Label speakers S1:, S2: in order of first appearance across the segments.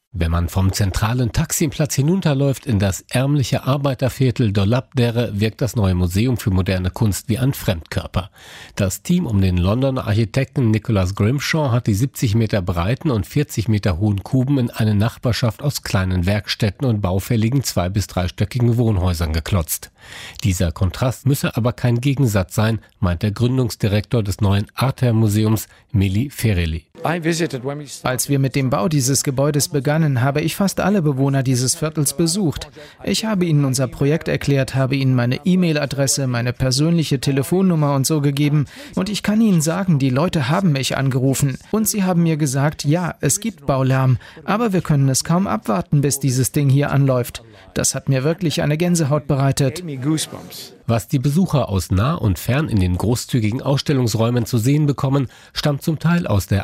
S1: Wenn man vom zentralen Taksimplatz hinunterläuft in das ärmliche Arbeiterviertel Dolabdere, wirkt das neue Museum für moderne Kunst wie ein Fremdkörper. Das Team um den Londoner Architekten Nicholas Grimshaw hat die 70 Meter breiten und 40 Meter hohen Kuben in eine Nachbarschaft aus kleinen Werkstätten und baufälligen 2- bis 3-stöckigen Wohnhäusern geklotzt. Dieser Kontrast müsse aber kein Gegensatz sein, meint der Gründungsdirektor des neuen Arter-Museums, Mili Ferrelli.
S2: Als wir mit dem Bau dieses Gebäudes begannen, habe ich fast alle Bewohner dieses Viertels besucht. Ich habe ihnen unser Projekt erklärt, habe ihnen meine E-Mail-Adresse, meine persönliche Telefonnummer und so gegeben. Und ich kann Ihnen sagen, die Leute haben mich angerufen. Und sie haben mir gesagt, ja, es gibt Baulärm, aber wir können es kaum abwarten, bis dieses Ding hier anläuft. Das hat mir wirklich eine Gänsehaut bereitet.
S1: Was die Besucher aus nah und fern in den großzügigen Ausstellungsräumen zu sehen bekommen, stammt zum Teil aus der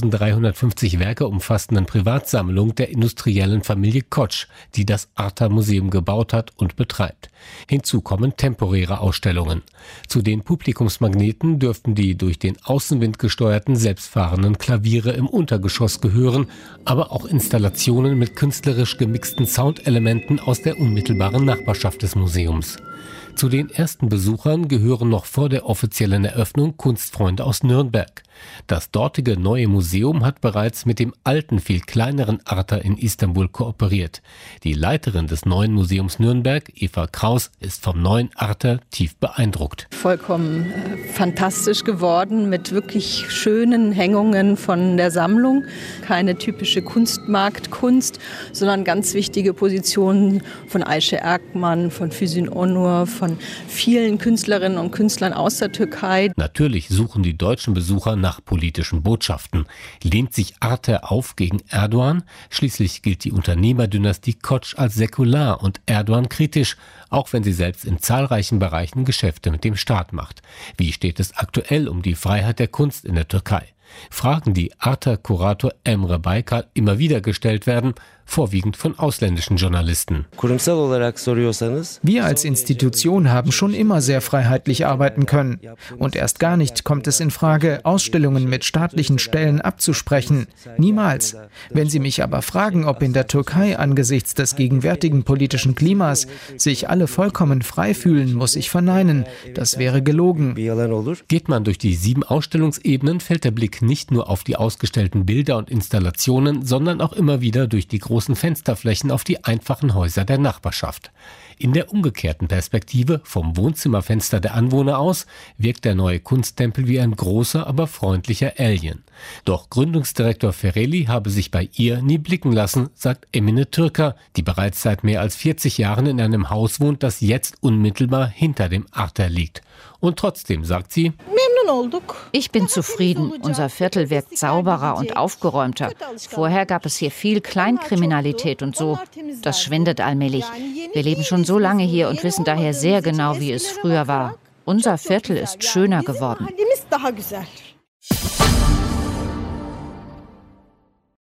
S1: 1350 Werke umfassenden Privatsammlung der industriellen Familie Koch, die das Arter-Museum gebaut hat und betreibt. Hinzu kommen temporäre Ausstellungen. Zu den Publikumsmagneten dürften die durch den Außenwind gesteuerten selbstfahrenden Klaviere im Untergeschoss gehören, aber auch Installationen mit künstlerisch gemixten Soundelementen aus der unmittelbaren Nachbarschaft des Museums. Zu den ersten Besuchern gehören noch vor der offiziellen Eröffnung Kunstfreunde aus Nürnberg. Das dortige neue Museum hat bereits mit dem alten, viel kleineren Arter in Istanbul kooperiert. Die Leiterin des neuen Museums Nürnberg, Eva Kraus, ist vom neuen Arter tief beeindruckt.
S3: Vollkommen fantastisch geworden mit wirklich schönen Hängungen von der Sammlung. Keine typische Kunstmarktkunst, sondern ganz wichtige Positionen von Ayşe Erkman, von Füsun Onur, von vielen Künstlerinnen und Künstlern aus der Türkei.
S1: Natürlich suchen die deutschen Besucher nach politischen Botschaften. Lehnt sich Arter auf gegen Erdogan? Schließlich gilt die Unternehmerdynastie Koç als säkular und Erdogan kritisch, auch wenn sie selbst in zahlreichen Bereichen Geschäfte mit dem Staat macht. Wie steht es aktuell um die Freiheit der Kunst in der Türkei? Fragen, die Arter-Kurator Emre Baykal immer wieder gestellt werden, vorwiegend von ausländischen Journalisten.
S2: Wir als Institution haben schon immer sehr freiheitlich arbeiten können. Und erst gar nicht kommt es in Frage, Ausstellungen mit staatlichen Stellen abzusprechen. Niemals. Wenn Sie mich aber fragen, ob in der Türkei angesichts des gegenwärtigen politischen Klimas sich alle vollkommen frei fühlen, muss ich verneinen. Das wäre gelogen.
S1: Geht man durch die 7 Ausstellungsebenen, fällt der Blick nicht nur auf die ausgestellten Bilder und Installationen, sondern auch immer wieder durch die großen Fensterflächen auf die einfachen Häuser der Nachbarschaft. In der umgekehrten Perspektive, vom Wohnzimmerfenster der Anwohner aus, wirkt der neue Kunsttempel wie ein großer, aber freundlicher Alien. Doch Gründungsdirektor Ferrelli habe sich bei ihr nie blicken lassen, sagt Emine Türker, die bereits seit mehr als 40 Jahren in einem Haus wohnt, das jetzt unmittelbar hinter dem Arter liegt. Und trotzdem, sagt sie,
S4: ich bin zufrieden. Unser Viertel wirkt sauberer und aufgeräumter. Vorher gab es hier viel Kleinkriminalität und so. Das schwindet allmählich. Wir leben schon so lange hier und wissen daher sehr genau, wie es früher war. Unser Viertel ist schöner geworden.